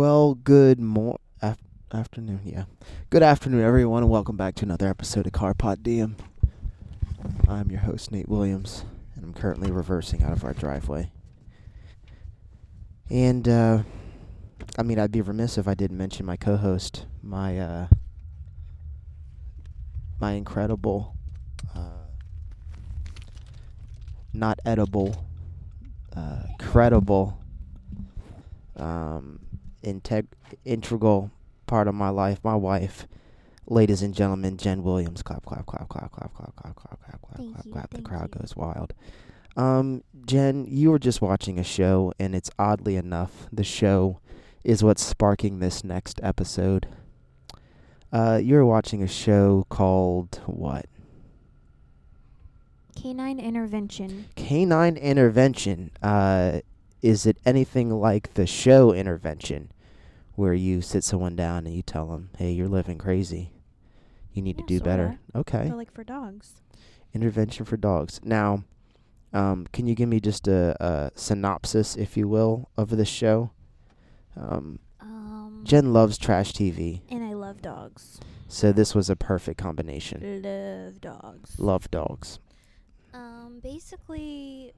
Well, afternoon, yeah. Good afternoon, everyone, and welcome back to another episode of Carpod Diem. I'm your host, Nate Williams, and I'm currently reversing out of our driveway. And, I'd be remiss if I didn't mention my co-host, my incredible, not edible, credible, integral part of my life, my wife, ladies and gentlemen, Jen Williams. Clap, clap, clap, clap, clap, clap, clap, clap, clap, clap, clap, clap. The crowd goes wild. Jen, you were just watching a show, and it's oddly enough, the show is what's sparking this next episode. You're watching a show called what? Canine Intervention. Canine Intervention. Is it anything like the show Intervention, where you sit someone down and you tell them, hey, you're living crazy. You need to do better. Okay. So, like, for dogs. Intervention for dogs. Now, can you give me just a synopsis, if you will, of this show? Jen loves trash TV. And I love dogs. So this was a perfect combination. Love dogs. Love dogs. Basically,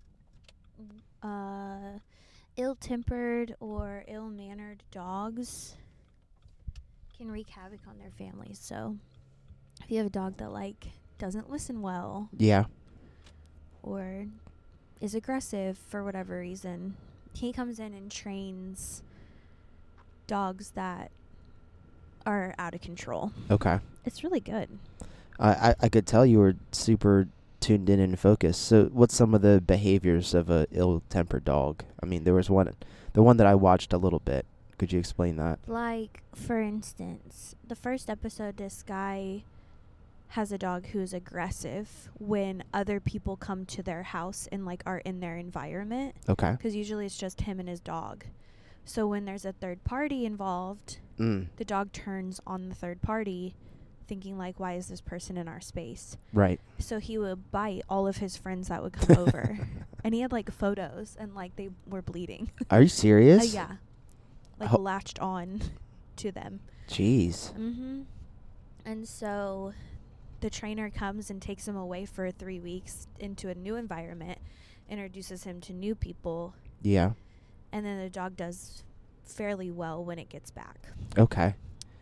ill-tempered or ill-mannered dogs can wreak havoc on their families. So, if you have a dog that, like, doesn't listen well. Yeah. Or is aggressive for whatever reason, he comes in and trains dogs that are out of control. Okay. It's really good. I could tell you were super tuned in and focused. So what's some of the behaviors of a ill-tempered dog? I mean, there was the one that I watched a little bit. Could you explain that? Like, for instance, the first episode, this guy has a dog who's aggressive when other people come to their house and, like, are in their environment. Okay. Because usually it's just him and his dog. So when there's a third party involved, the dog turns on the third party, thinking, like, why is this person in our space? Right. So he would bite all of his friends that would come over. And he had, like, photos, and, like, they were bleeding. Are you serious? Yeah. Like, latched on to them. Jeez. Mm-hmm. And so the trainer comes and takes him away for 3 weeks into a new environment, introduces him to new people. Yeah. And then the dog does fairly well when it gets back. Okay.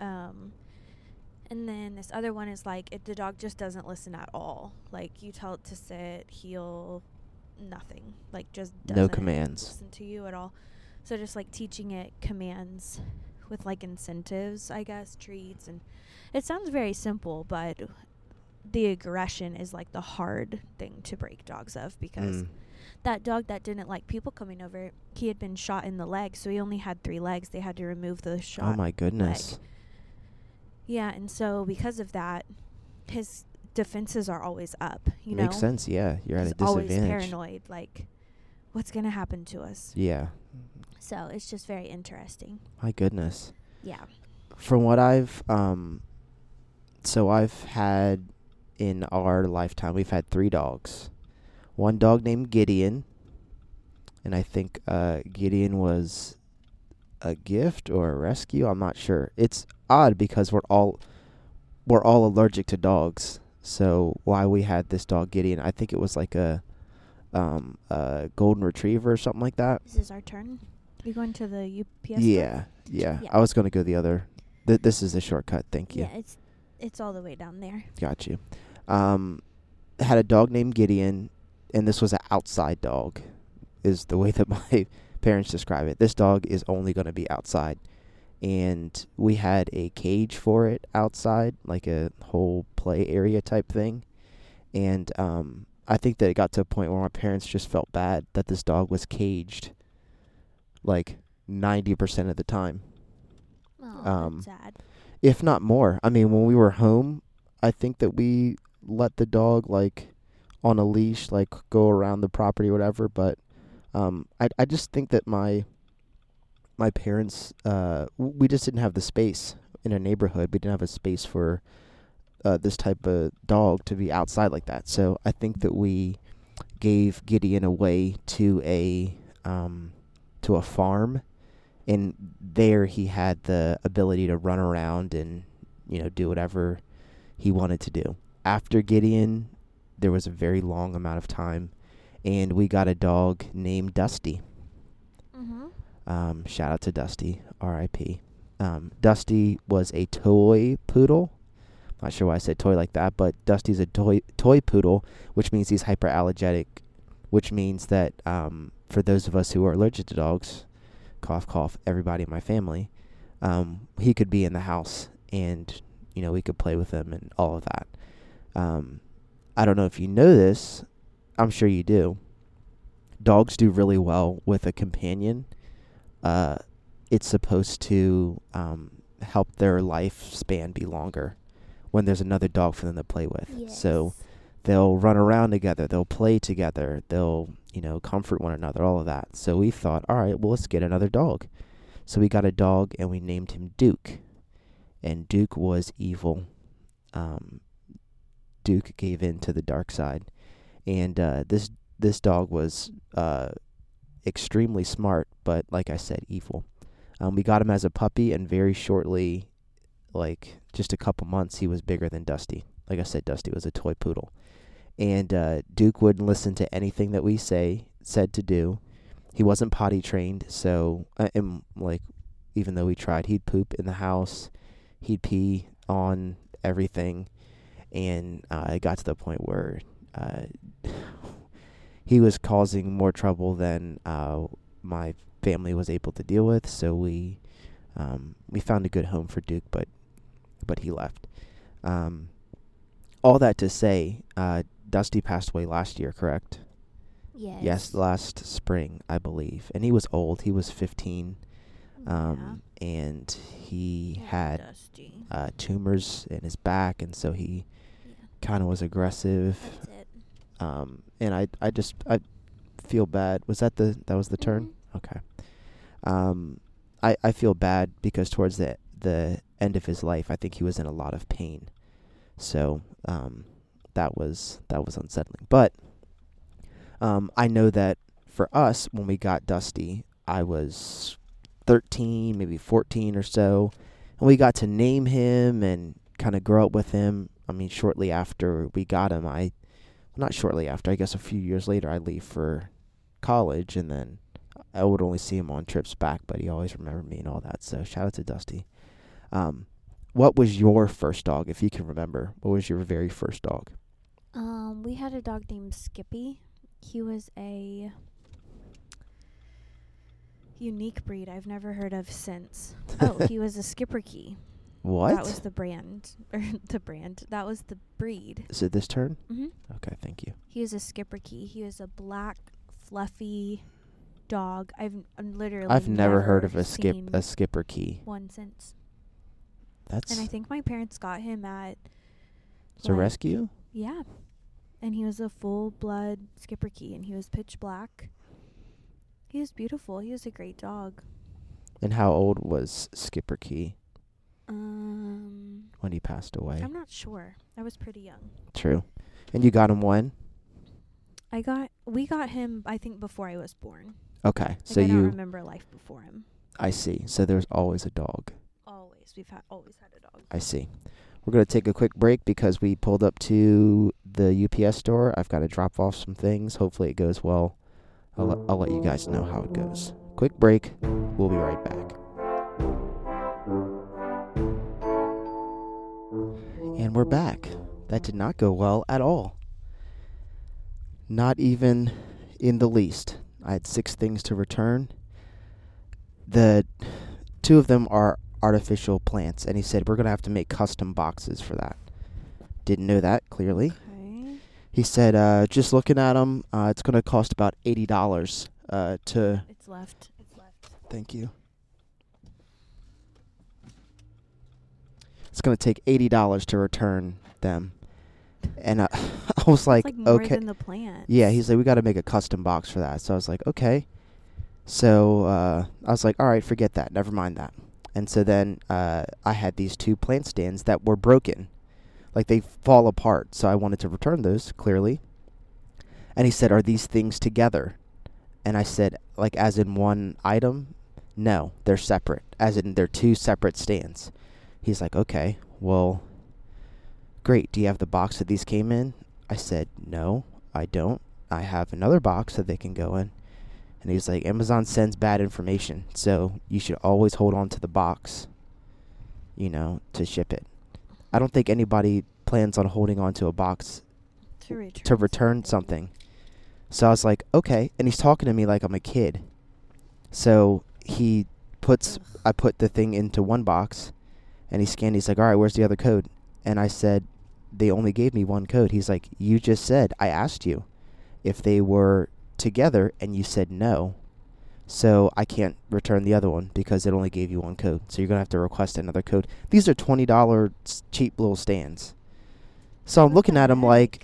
And then this other one is, like, the dog just doesn't listen at all. Like, you tell it to sit, heel, nothing. Like, just doesn't No commands. listen to you at all. So just, like, teaching it commands with, like, incentives, I guess, treats. And it sounds very simple, but the aggression is, like, the hard thing to break dogs of, because that dog that didn't like people coming over, he had been shot in the leg, so he only had 3 legs. They had to remove the shot. Oh, my goodness. Leg. Yeah, and so because of that, his defenses are always up, you know? Makes sense, yeah. You're at a disadvantage. Always paranoid, like, what's going to happen to us? Yeah. So it's just very interesting. My goodness. Yeah. From what I've had in our lifetime, we've had 3 dogs. One dog named Gideon, and I think Gideon was a gift or a rescue. I'm not sure. It's odd because we're all allergic to dogs. So why we had this dog Gideon, I think it was like a golden retriever or something like that. This is our turn. You going to the UPS? Yeah. I was going to go the other. This is the shortcut. Thank you. Yeah, it's all the way down there. Got you. Had a dog named Gideon, and this was an outside dog, is the way that my parents describe it. This dog is only going to be outside. And we had a cage for it outside, like a whole play area type thing. And I think that it got to a point where my parents just felt bad that this dog was caged, like 90% of the time. Oh, that's sad. If not more. I mean, when we were home, I think that we let the dog, like, on a leash, like, go around the property or whatever. But I just think that my parents, we just didn't have the space in a neighborhood. We didn't have a space for this type of dog to be outside like that. So I think that we gave Gideon away to a farm, And there he had the ability to run around and, do whatever he wanted to do. After Gideon, there was a very long amount of time, and we got a dog named Dusty. Shout out to Dusty, R.I.P. Dusty was a toy poodle. Not sure why I said toy like that, but Dusty's a toy poodle, which means he's hyperallergenic, which means that for those of us who are allergic to dogs, cough, cough, everybody in my family, he could be in the house and, we could play with him and all of that. I don't know if you know this. I'm sure you do. Dogs do really well with a companion. It's supposed to help their lifespan be longer when there's another dog for them to play with. Yes. So they'll run around together. They'll play together. They'll, comfort one another, all of that. So we thought, all right, well, let's get another dog. So we got a dog, and we named him Duke. And Duke was evil. Duke gave in to the dark side. And this dog was extremely smart, but like I said, evil. We got him as a puppy, and very shortly, like just a couple months, he was bigger than Dusty. Like I said, Dusty was a toy poodle. And Duke wouldn't listen to anything that we said to do. He wasn't potty trained, so even though we tried, he'd poop in the house, he'd pee on everything, and it got to the point where he was causing more trouble than my family was able to deal with. So we found a good home for Duke, but he left. All that to say, Dusty passed away last year, correct? Yes. Yes, last spring, I believe. And he was old. He was 15. And he had tumors in his back, and so he kind of was aggressive. That's it. And I feel bad. That was the turn? Okay. I feel bad because towards the end of his life, I think he was in a lot of pain. So that was unsettling. But I know that for us, when we got Dusty, I was 13, maybe 14 or so, and we got to name him and kind of grow up with him. I mean, shortly after we got him, not shortly after, I guess a few years later, I leave for college, and then I would only see him on trips back, but he always remembered me and all that. So shout out to Dusty. What was your first dog, if you can remember? What was your very first dog? We had a dog named Skippy. He was a unique breed I've never heard of since. Oh, he was a Schipperke. What? That was the brand. That was the breed. Is it this turn? Mm-hmm. Okay, thank you. He was a Schipperke. He was a black, fluffy dog. I've never heard of a Schipperke. One since. That's. And I think my parents got him at. It's a rescue? Yeah. And he was a full-blood Schipperke, and he was pitch black. He was beautiful. He was a great dog. And how old was Schipperke when he passed away? I'm not sure. I was pretty young. True. And you got him when? We got him, I think, before I was born. Okay. So I don't remember life before him. I see. So there's always a dog. Always. We've always had a dog. I see. We're going to take a quick break because we pulled up to the UPS store. I've got to drop off some things. Hopefully it goes well. I'll let you guys know how it goes. Quick break. We'll be right back. And we're back. That did not go well at all. Not even in the least. I had 6 things to return. The 2 of them are artificial plants, and he said we're going to have to make custom boxes for that. Didn't know that, clearly. Okay. He said, just looking at them, it's going to cost about $80 to... It's left. Thank you. It's going to take $80 to return them. And I was like more okay. Than the plants. Yeah, he's like, we got to make a custom box for that. So I was like, okay. So I was like, all right, forget that. Never mind that. And so then I had these 2 plant stands that were broken. Like, they fall apart. So I wanted to return those, clearly. And he said, are these things together? And I said, like, as in one item? No, they're separate, as in they're two separate stands. He's like, okay, well, great. Do you have the box that these came in? I said, no, I don't. I have another box that they can go in. And he's like, Amazon sends bad information, so you should always hold on to the box, to ship it. I don't think anybody plans on holding on to a box to return something. So I was like, okay. And he's talking to me like I'm a kid. So I put the thing into one box, and he scanned. He's like, all right, where's the other code? And I said, they only gave me one code. He's like, you just said, I asked you if they were together, and you said no. So I can't return the other one because it only gave you one code. So you're going to have to request another code. These are $20 cheap little stands. So I'm looking at him like,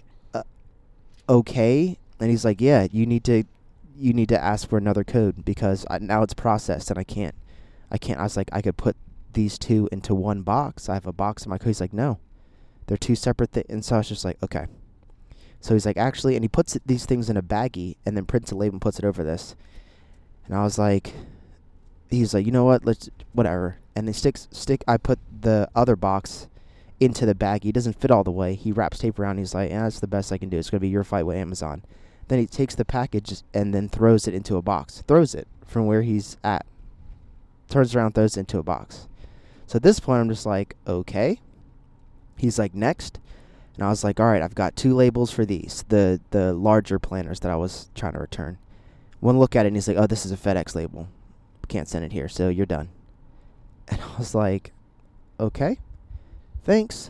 okay. And he's like, yeah, you need to ask for another code because now it's processed and I can't. I was like, I could put these two into one box. I have a box in my code. He's like, no, they're two separate things. And so I was just like, okay. So he's like, actually, and he puts these things in a baggie and then prints a label and puts it over this. And I was like, he's like, you know what? Let's whatever. And they I put the other box into the baggie. He doesn't fit all the way. He wraps tape around. He's like, that's the best I can do. It's gonna be your fight with Amazon. Then he takes the package and then throws it into a box. Throws it from where he's at. Turns around, throws it into a box. So at this point, I'm just like, okay. He's like, next. And I was like, all right, I've got two labels for these, the larger planners that I was trying to return. One look at it, and he's like, oh, this is a FedEx label. Can't send it here, so you're done. And I was like, okay, thanks.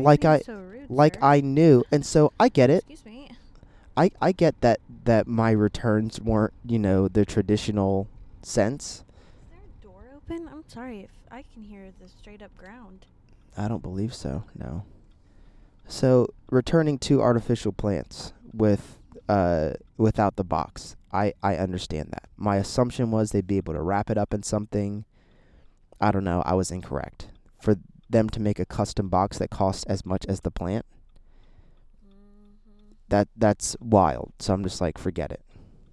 I knew. And so I get it. Excuse me. I get that my returns weren't, the traditional sense. Is there a door open? I'm sorry if I can hear the straight up ground. I don't believe so, no. So returning to artificial plants without the box, I understand that. My assumption was they'd be able to wrap it up in something. I don't know. I was incorrect. For them to make a custom box that costs as much as the plant, that's wild. So I'm just like, forget it.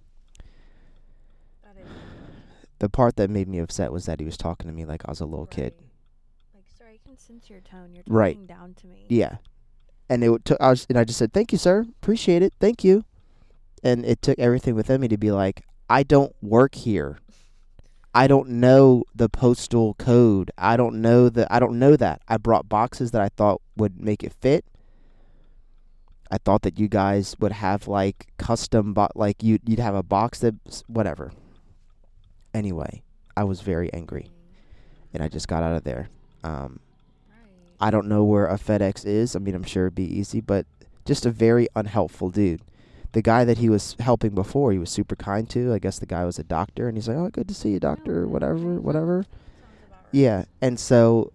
That is. The part that made me upset was that he was talking to me like I was a little kid. Like, sir, I can sense your tone. You're talking down to me. Yeah. And I just said, thank you, sir. Appreciate it. Thank you. And it took everything within me to be like, I don't work here. I don't know the postal code. I don't know that. I brought boxes that I thought would make it fit. I thought that you guys would have like custom, you'd have a box that, whatever. Anyway, I was very angry, and I just got out of there. I don't know where a FedEx is. I mean, I'm sure it'd be easy, but just a very unhelpful dude. The guy that he was helping before, he was super kind to. I guess the guy was a doctor, and he's like, oh, good to see you, doctor, whatever. Yeah, and so,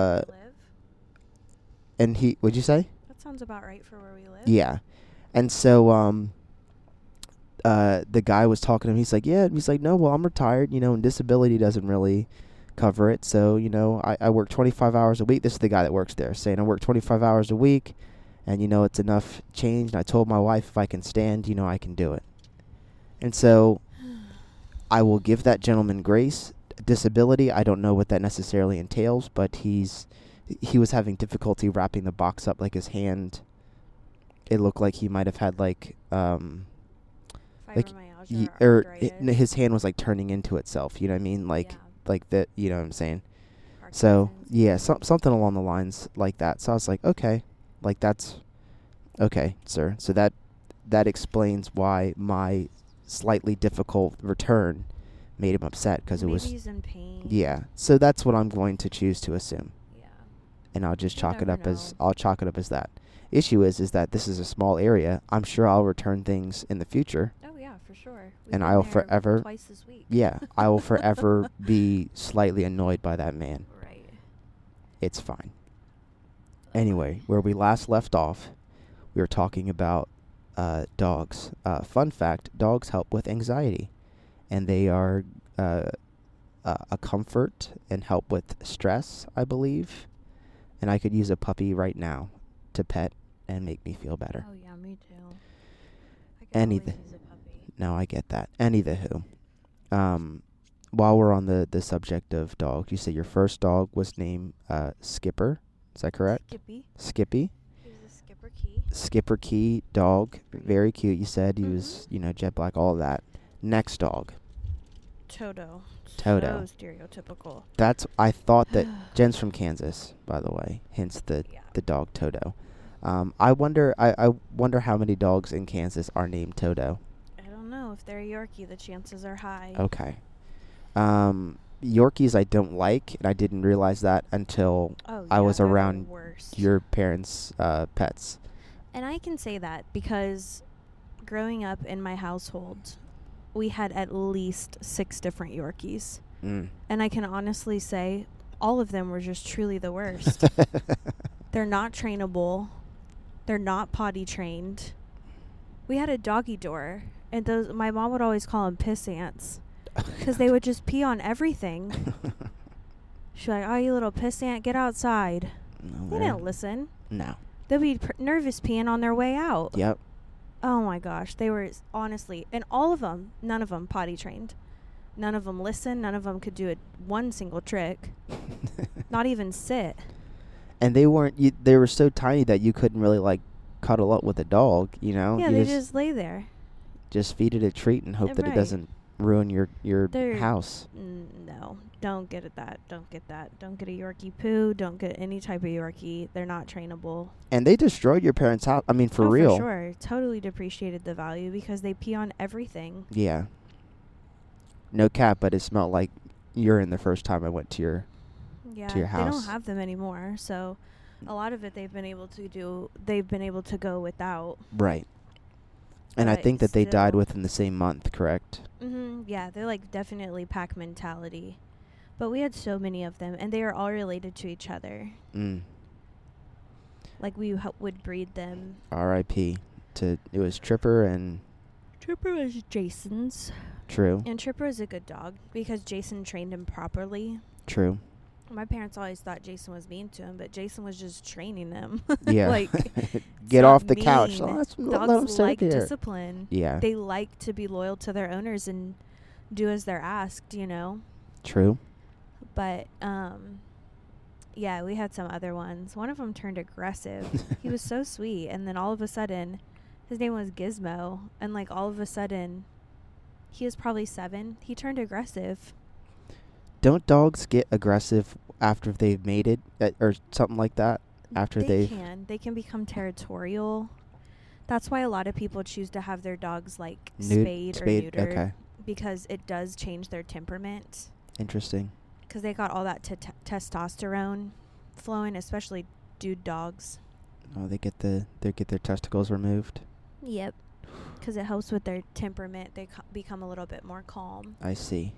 and what'd you say? That sounds about right for where we live. Yeah. And so, the guy was talking to him. He's like, yeah. And he's like, no, well, I'm retired, and disability doesn't really cover it. So, I work 25 hours a week. This is the guy that works there saying I work 25 hours a week. And, it's enough change. And I told my wife if I can stand, I can do it. And so I will give that gentleman grace. Disability, I don't know what that necessarily entails, but he was having difficulty wrapping the box up. Like his hand, it looked like he might have had his hand was like turning into itself. You know what I mean? Like that. You know what I'm saying? So yeah, something along the lines like that. So I was like, okay. Like, that's okay, sir. So that explains why my slightly difficult return made him upset, because it was. Maybe he's in pain. Yeah. So that's what I'm going to choose to assume. Yeah. And I'll just chalk it up as that. Issue is that this is a small area. I'm sure I'll return things in the future. Oh yeah, for sure. And I'll forever. Twice this week. Yeah, I will forever be slightly annoyed by that man. Right. It's fine. Anyway, where we last left off, we were talking about dogs. Fun fact, dogs help with anxiety. And they are a comfort and help with stress, I believe. And I could use a puppy right now to pet and make me feel better. Oh, yeah, me too. I could always use a puppy. No, I get that. Anywho, while we're on the subject of dogs, you said your first dog was named Skipper. Is that correct? Skippy. Skippy. He was a Skipper Key. Skipper Key dog. Very cute. You said he was, jet black, all of that. Next dog. Toto. Toto. So stereotypical. I thought that Jen's from Kansas, by the way. Hence the Yeah. dog Toto. I wonder how many dogs in Kansas are named Toto. I don't know. If they're a Yorkie, the chances are high. Okay. Yorkies I don't like, and I didn't realize that until I was they're the around worst. your parents' pets. And I can say that because growing up in my household, we had at least 6 different Yorkies. Mm. And I can honestly say all of them were just truly the worst. They're not trainable. They're not potty trained. We had a doggy door, and my mom would always call them piss ants because they would just pee on everything. She's like, "Oh, you little piss ant, get outside." No, They didn't listen. No. They'll be nervous peeing on their way out. Yep. Oh my gosh, they were honestly, and all of them, none of them potty trained. None of them listened. None of them could do one single trick. Not even sit. And they weren't. They were so tiny that you couldn't really like cuddle up with a dog. Yeah, you they just lay there. just feed it a treat and hope that it Right. doesn't ruin your They're- house. No, don't get that. Don't get that. Don't get a Yorkie poo. Don't get any type of Yorkie. They're not trainable. And they destroyed your parents' house. I mean, for real. For sure. Totally depreciated the value because they pee on everything. Yeah. No cap, but it smelled like urine the first time I went to your Yeah, your they house. don't have them anymore. So a lot of it they've been able to go without. right. And I But think that they died still. within the same month, correct? Yeah, they're like definitely pack mentality. But we had so many of them, and they are all related to each other. Mm. Like we would breed them. R.I.P. It was Tripper and Tripper was Jason's. True. And Tripper is a good dog because Jason trained him properly. True. My parents always thought Jason was mean to him, but Jason was just training him. Yeah. Like, Get not off the couch. mean. Let him Dogs sit like here. discipline. Yeah. They like to be loyal to their owners and do as they're asked, True. But, yeah, we had some other ones. One of them turned aggressive. He was so sweet. And then all of a sudden, his name was Gizmo. And, like, all of a sudden, he was probably 7. He turned aggressive. Don't dogs get aggressive after they've mated or something like that? After They can become territorial. That's why a lot of people choose to have their dogs, like, spayed or neutered. Okay. Because it does change their temperament. Interesting. Because they got all that testosterone flowing, especially dude dogs. Oh, they get their testicles removed. Yep. Because it helps with their temperament. They become a little bit more calm. I see.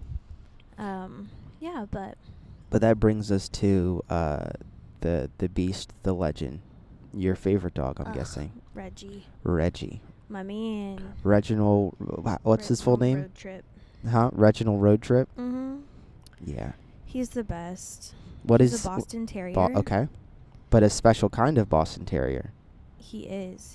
Yeah, but that brings us to the beast, the legend. Your favorite dog, I'm guessing. Reggie. My man. Reginald. What's his full name? Road Trip. Huh? Reginald Road Trip. Mm-hmm. Yeah. He's the best. He's a Boston Terrier. Okay. But a special kind of Boston Terrier. He is.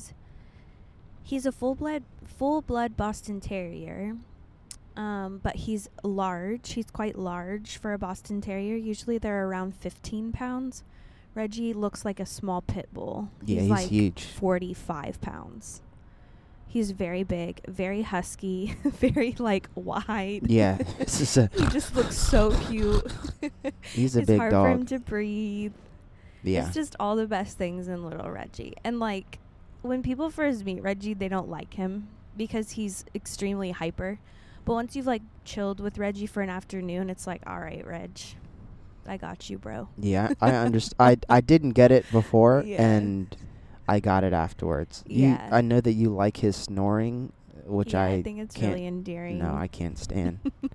He's a full blood Boston Terrier. But he's large. He's quite large for a Boston Terrier. Usually they're around 15 pounds. Reggie looks like a small pit bull. Yeah, he's like huge. 45 pounds. He's very big, very husky, very like wide. Yeah. He just looks so cute. He's a it's big hard dog. for him to breathe. Yeah. It's just all the best things in little Reggie. And like when people first meet Reggie, they don't like him because he's extremely hyper. But once you've like chilled with Reggie for an afternoon, it's like, all right, Reg, I got you, bro. Yeah, I understand. I didn't get it before, Yeah. and I got it afterwards. Yeah. I know that you like his snoring, which I think it's can't, really endearing. No, I can't stand.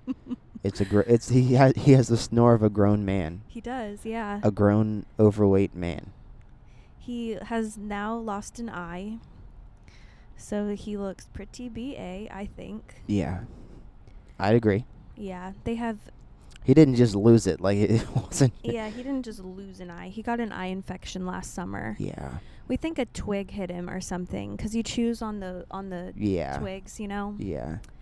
He has the snore of a grown man. He does, yeah. A grown, overweight man. He has now lost an eye, so he looks pretty BA, I think. Yeah, I'd agree. Yeah, they have. He didn't just lose it, like it wasn't. Yeah, he didn't just lose an eye. He got an eye infection last summer. Yeah. We think a twig hit him or something, because you chews on the Yeah. twigs, Yeah.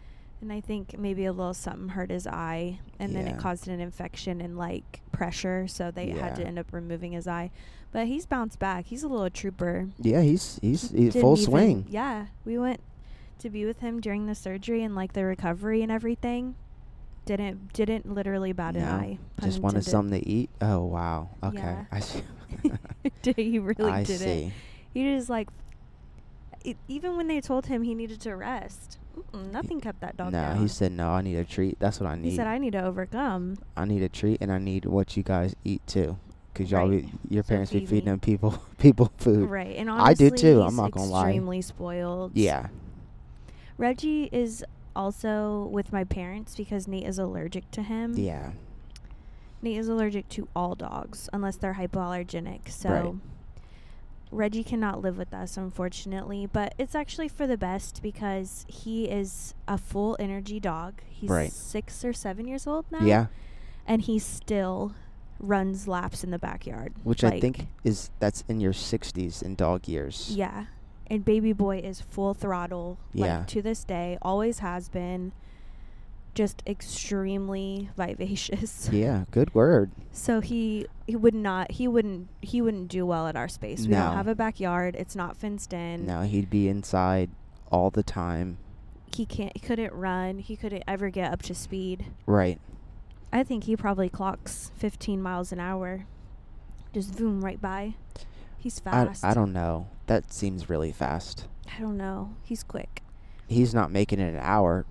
And I think maybe a little something hurt his eye, and then it Yeah. caused an infection and like pressure, so they had to Yeah. end up removing his eye. But he's bounced back. He's a little trooper. Yeah, he's Didn't full even- swing. Yeah, we went to be with him during the surgery and like the recovery and everything. Didn't literally bat an No, eye. pun Just wanted intended. something to eat. Oh wow. Okay. Yeah. I see. He really I didn't. see. He just like, even when they told him he needed to rest, nothing kept that dog No, down. he said no. I need a treat. That's what I need. He said, I need to overcome. I need a treat, and I need what you guys eat too, because y'all Right. your So parents be feed feeding me. them people food. Right. And I honestly, do too, I'm he's not gonna lie. extremely spoiled. Yeah. Reggie is also with my parents because Nate is allergic to him. Yeah. Nate is allergic to all dogs unless they're hypoallergenic. So Right. Reggie cannot live with us, unfortunately. But it's actually for the best because he is a full energy dog. He's Right. 6 or 7 years old now. Yeah. And he still runs laps in the backyard. Which I Like, think that's in your 60s in dog years. Yeah. And baby boy is full throttle. Yeah. Like, to this day. Always has been. Just extremely vivacious. Yeah. Good word. So he wouldn't do well at our space. We No. don't have a backyard. It's not fenced in. No, he'd be inside all the time. He couldn't run. He couldn't ever get up to speed. Right. I think he probably clocks 15 miles an hour. Just zoom right by. He's fast. I don't know. That seems really fast. I don't know. He's quick. He's not making it an hour.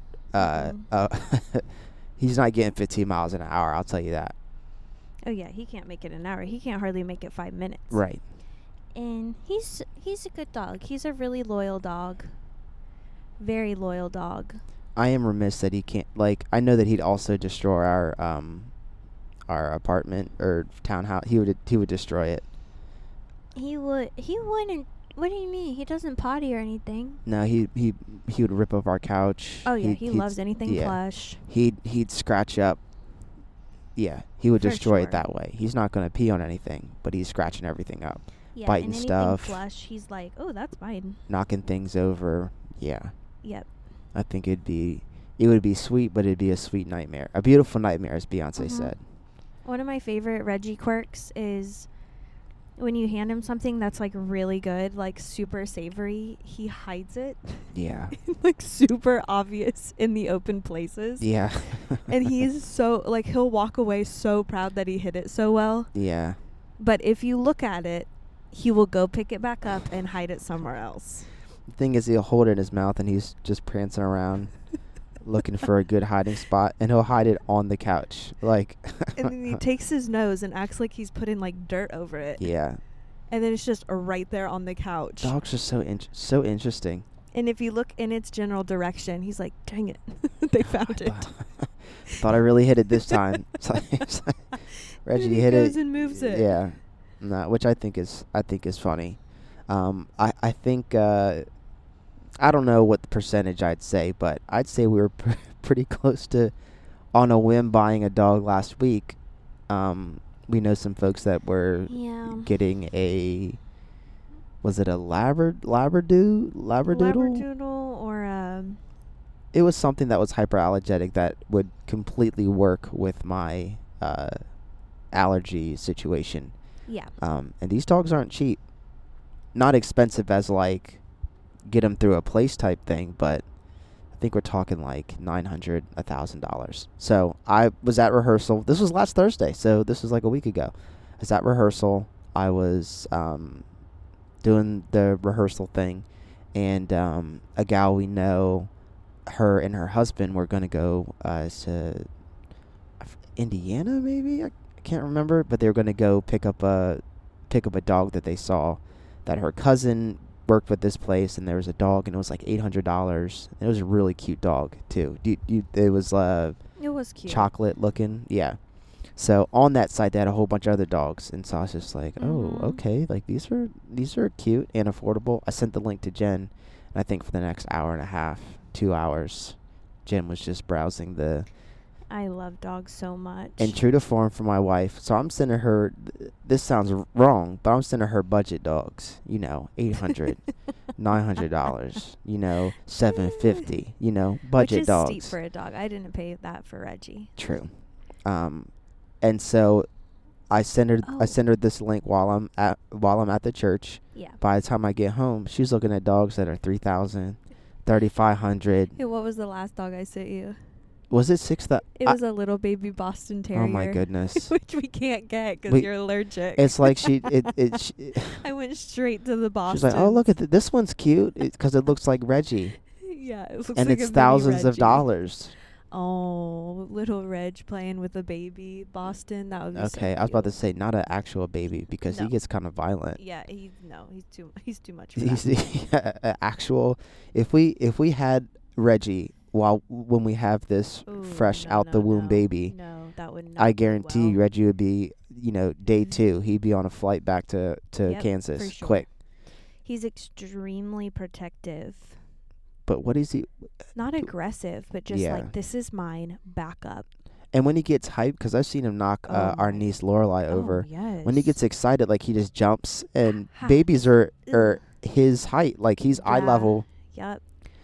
He's not getting 15 miles an hour. I'll tell you that. Oh yeah, he can't make it an hour. He can't hardly make it 5 minutes. Right. And he's a good dog. He's a really loyal dog. Very loyal dog. I am remiss that he can't. Like, I know that he'd also destroy our apartment or townhouse. He would destroy it. He wouldn't. What do you mean? He doesn't potty or anything. No, he would rip up our couch. Oh yeah, he loves anything yeah. plush. He'd scratch up. Yeah, he would For destroy sure. it that way. He's not gonna pee on anything, but he's scratching everything up, Yeah, biting and anything stuff. plush, he's like, oh, that's mine. knocking things over. Yeah, Yep. I think it would be sweet, but it'd be a sweet nightmare, a beautiful nightmare, as Beyonce Mhm. said. One of my favorite Reggie quirks is when you hand him something that's like really good, like super savory, he hides it. Yeah, Like super obvious in the open places. yeah, And he's so like he'll walk away so proud that he hit it so well. yeah. But if you look at it, he will go pick it back up and hide it somewhere else. The thing is, he'll hold it in his mouth and he's just prancing around, looking for a good hiding spot, and he'll hide it on the couch, like. And then he takes his nose and acts like he's putting like dirt over it. Yeah, And then it's just right there on the couch. dogs are so interesting. And if you look in its general direction, he's like, dang it. They found it. Thought I really hit it this time. It's like, Reggie And he hit goes it. and moves it. Yeah, no, which I think is funny. I think I don't know what the percentage I'd say, but I'd say we were pretty close to, on a whim, buying a dog last week. We know some folks that were Yeah. getting was it a Labradoodle? Labradoodle or It was something that was hyperallergenic that would completely work with my allergy situation. yeah. And these dogs aren't cheap. Not expensive as like get them through a place type thing, but I think we're talking like $900, $1,000. So I was at rehearsal. This was last Thursday, so this was like a week ago. I was at rehearsal. I was doing the rehearsal thing, and a gal we know, her and her husband were going to go to Indiana, maybe? I can't remember, but they were going to go pick up a dog that they saw, that her cousin worked with this place, and there was a dog, and it was like $800. It was a really cute dog too. It was It was cute. chocolate looking, yeah. So on that site, they had a whole bunch of other dogs, and so I was just like, oh, Mhm. okay, like these are cute and affordable. I sent the link to Jen, and I think for the next hour and a half, 2 hours, Jen was just browsing the I love dogs so much. And true to form for my wife, so I'm sending her, this sounds wrong, but I'm sending her budget dogs, you know, $800, $900, you know, $750, you know, budget Which is dogs. steep for a dog. I didn't pay that for Reggie. True. And so I send her this link while I'm at the church. Yeah. By the time I get home, she's looking at dogs that are $3,000, $3,500. Hey, what was the last dog I sent you? Was it six that? It was a little baby Boston Terrier. Oh my goodness! Which we can't get because you're allergic. It's like I went straight to the Boston. She's like, oh, look at this one's cute because it looks like Reggie. Yeah, it looks and like it's a thousands mini of dollars. Oh, little Reg playing with a baby Boston. That would be okay. So I was about to say not an actual baby because he gets kind of violent. Yeah, he's too much. For that. Actual. If we had Reggie when we have this fresh out the womb baby, no, that would not. I guarantee well. Reggie would be, you know, day 2. He'd be on a flight back to Kansas for sure. quick. He's extremely protective. But what is he? Not aggressive, but just like, this is mine, back up. And when he gets hyped, because I've seen him knock our niece Lorelai over. Yes. When he gets excited, like he just jumps, and babies are his height, like he's eye level. Yep.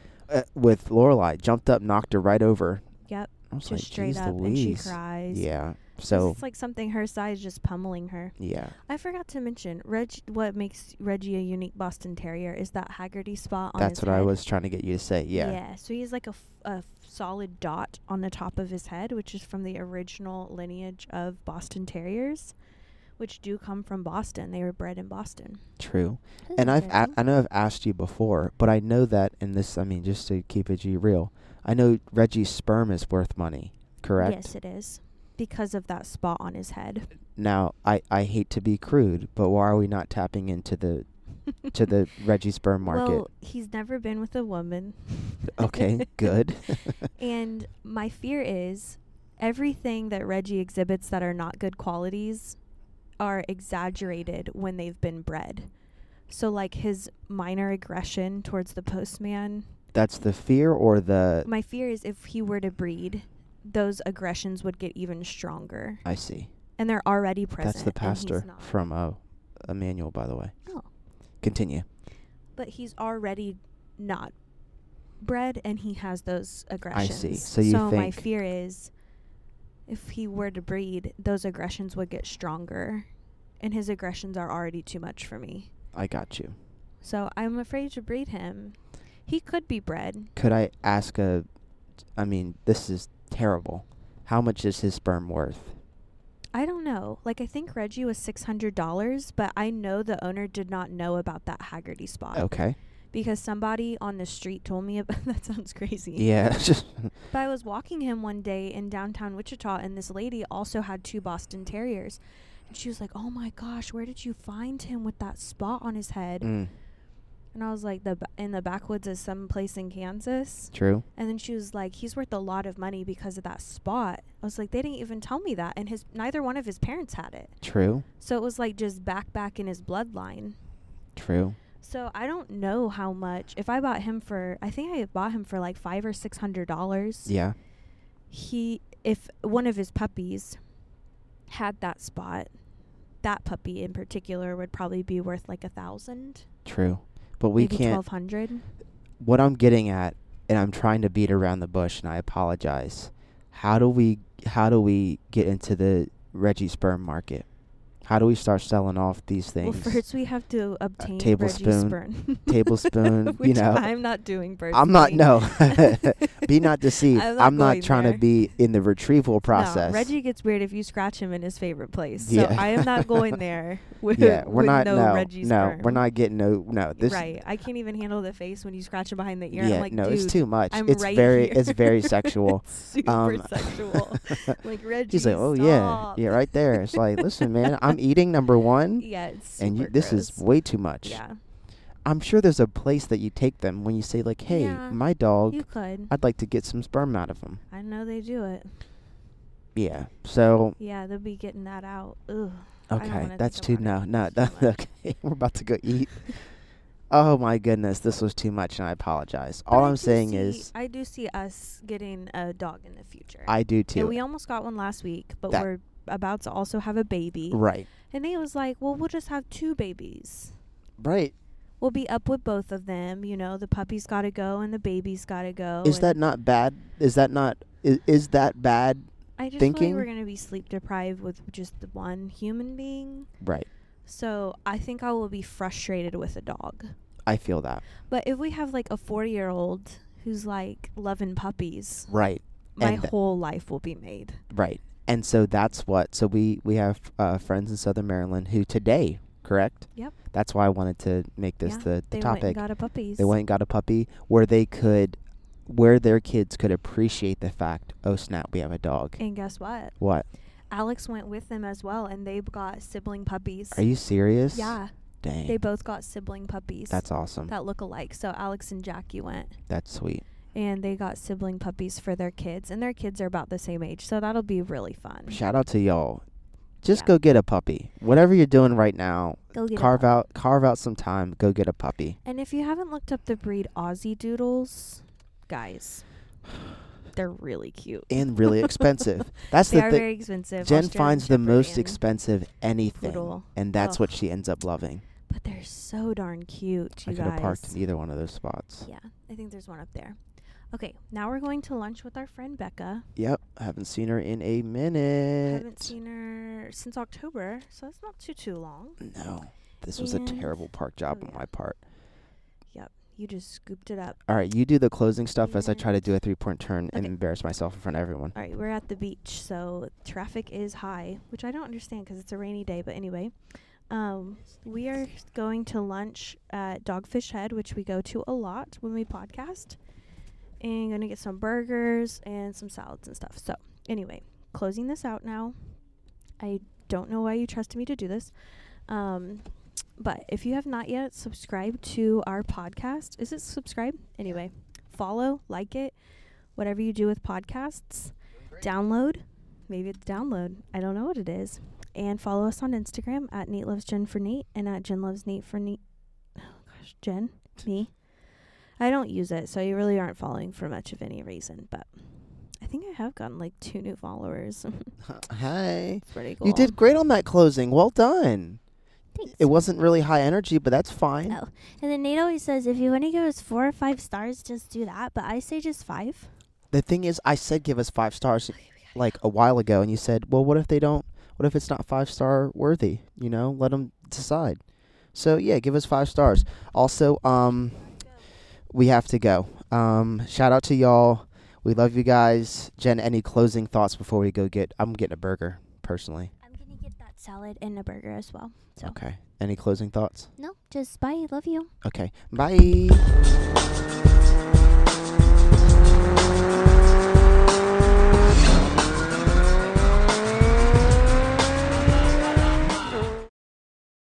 With Lorelai, jumped up, knocked her right over. Yep. I was just like, straight geez up, Louise. and she cries. Yeah. So it's like something her size just pummeling her. Yeah. I forgot to mention, what makes Reggie a unique Boston Terrier is that Haggerty spot on his head. That's what I was trying to get you to say. Yeah. Yeah. So he's like a solid dot on the top of his head, which is from the original lineage of Boston Terriers, which do come from Boston. They were bred in Boston. True. And I know I've asked you before, but I know that in this, I mean, just to keep it G real, I know Reggie's sperm is worth money, correct? Yes, it is. Because of that spot on his head. Now, I hate to be crude, but why are we not tapping into the to the Reggie sperm market? Well, he's never been with a woman. Okay, good. And my fear is everything that Reggie exhibits that are not good qualities are exaggerated when they've been bred. So like his minor aggression towards the postman. That's the fear or the... My fear is if he were to breed, those aggressions would get even stronger. I see. And they're already present. That's the pastor from Emmanuel, by the way. Oh. Continue. But he's already not bred, and he has those aggressions. I see. So you think... my fear is if he were to breed, those aggressions would get stronger. And his aggressions are already too much for me. I got you. So I'm afraid to breed him. He could be bred. Could I ask I mean, this is terrible. How much is his sperm worth? I don't know. Like, I think Reggie was $600, but I know the owner did not know about that Haggerty spot. Okay. Because somebody on the street told me about... That sounds crazy. Yeah. But I was walking him one day in downtown Wichita, and this lady also had 2 Boston Terriers. And she was like, oh my gosh, where did you find him with that spot on his head? And I was like, in the backwoods of some place in Kansas. True. And then she was like, he's worth a lot of money because of that spot. I was like, they didn't even tell me that. And neither one of his parents had it. True. So it was like just back in his bloodline. True. So I don't know how much. If I bought him I think I bought him for like $500 or $600. Yeah. If one of his puppies had that spot, that puppy in particular would probably be worth like $1,000. True. But we maybe can't... $1,200. What I'm getting at, and I'm trying to beat around the bush, and I apologize. How do we get into the Reggie sperm market? How do we start selling off these things? Well, first we have to obtain tablespoon, Reggie's sperm. Tablespoon, Which you know. I'm not doing personally. I'm not, no. Be not deceived. I'm not trying there. to be in the retrieval process. No, Reggie gets weird if you scratch him in his favorite place. So Yeah. I am not going there with, we're not, Reggie sperm. we're not getting this. Right. I can't even handle the face when you scratch him behind the ear. Yeah, I'm like, no, dude, it's too much. I'm It's right very, here. it's very sexual. It's super sexual. Like, Reggie, He's like, oh stop. yeah, right there. It's like, listen, man, I'm eating number one. Yeah, it's and super this is gross. way too much. Yeah. I'm sure there's a place that you take them when you say like, hey, Yeah, my dog, you could. I'd like to get some sperm out of him. I know they do it. Yeah. So. Yeah, they'll be getting that out. Ugh. I don't Okay, wanna that's think too about it. no. It's too much. Okay, we're about to go eat. Oh my goodness, this was too much, and I apologize. But All I I'm do saying see- is, I do see us getting a dog in the future. I do And too. we almost got one last week, but That- we're about to also have a baby. Right. And Nate was like, well, we'll just have 2 babies. Right. We'll be up with both of them. You know, the puppy's got to go and the baby's got to go. Is and that not bad? Is that not? Is that bad? I just feel thinking? like we're going to be sleep deprived with just the one human being. Right. So I think I will be frustrated with a dog. I feel that. But if we have like a 40-year-old who's like loving puppies, Right. my And whole life will be made. Right. And so that's what. So we have friends in Southern Maryland who today, correct? Yep. That's why I wanted to make this Yeah, the They went topic. and got a puppies. They went and got a puppy where their kids could appreciate the fact, oh snap, we have a dog. And guess what? What? Alex went with them as well, and they got sibling puppies. Are you serious? Yeah. Dang. They both got sibling puppies. That's awesome. that look alike. So Alex and Jackie went, That's sweet. and they got sibling puppies for their kids, and their kids are about the same age. So that'll be really fun. Shout out to y'all. Just Yeah. go get a puppy. Whatever you're doing right now, Go get a carve puppy. out some time, go get a puppy. And if you haven't looked up the breed Aussie Doodles, guys, they're really cute. And really expensive. That's They the are thing. very expensive. Jen Australian finds the Shepherd most and expensive anything, Poodle. and that's Ugh. what she ends up loving. But they're so darn cute, you I could guys. have parked in either one of those spots. Yeah, I think there's one up there. Okay, now we're going to lunch with our friend Becca. Yep, I haven't seen her in a minute. Haven't seen her since October, so that's not too long. No, this was a And- terrible park job oh, on yeah. my part. Yep, you just scooped it up. All right, you do the closing stuff as I try to And- do a 3-point turn and Okay. embarrass myself in front of everyone. All right, we're at the beach, so traffic is high, which I don't understand because it's a rainy day. But anyway, we are going to lunch at Dogfish Head, which we go to a lot when we podcast, and going to get some burgers and some salads and stuff. So anyway, closing this out now. I don't know why you trusted me to do this, but if you have not yet subscribed to our podcast, is it subscribe? Anyway, follow, like it, whatever you do with podcasts. Download. Maybe it's download. I don't know what it is. And follow us on Instagram at Nate Loves Jen for Nate and at Jen Loves Nate for Nate. Oh gosh, Jen, me. I don't use it, so you really aren't following for much of any reason. But I think I have gotten like 2 new followers. Hi. It's pretty cool. You did great on that closing. Well done. Thanks. It wasn't really high energy, but that's fine. Oh. And then Nate always says, if you want to give us 4 or 5 stars, just do that. But I say just 5. The thing is, I said give us 5 stars like a while ago, and you said, well, what if they don't? What if it's not 5-star worthy? You know, let them decide. So, yeah, give us 5 stars. Also, we have to go. Shout out to y'all. We love you guys. Jen, any closing thoughts before we go get? I'm getting a burger, personally. I'm going to get that salad and a burger as well. So Okay. Any closing thoughts? no, just bye. Love you. Okay. Bye.